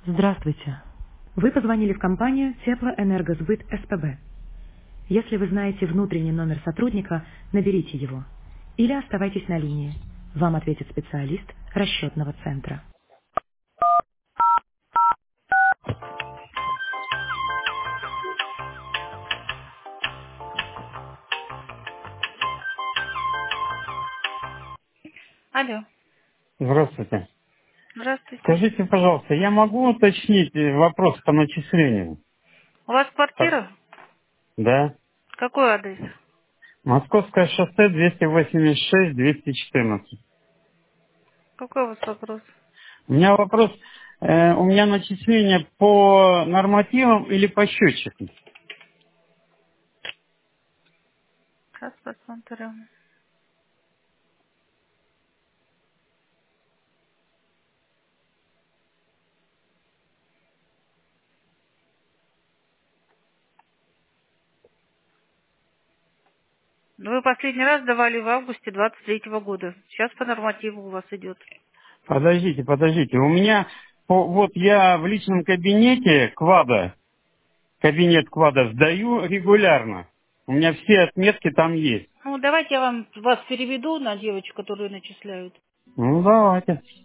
Здравствуйте. Вы позвонили в компанию Теплоэнергосбыт СПБ. Если вы знаете внутренний номер сотрудника, наберите его. Или оставайтесь на линии. Вам ответит специалист расчетного центра. Алло, Здравствуйте. здравствуйте. Скажите, пожалуйста, я могу уточнить вопрос по начислению? У вас Так. квартира? Да. Какой адрес? Московское шоссе 286-214. Какой у вас вопрос? У меня вопрос, у меня начисление по нормативам или по счетчику? Сейчас посмотрим. Вы последний раз давали в августе 23-го года. Сейчас по нормативу у вас идет. Подождите. У меня, вот я в личном кабинете КВАДа, кабинет КВАДа сдаю регулярно. У меня все отметки там есть. Ну, давайте я вас переведу на девочку, которую начисляют. Ну, давайте.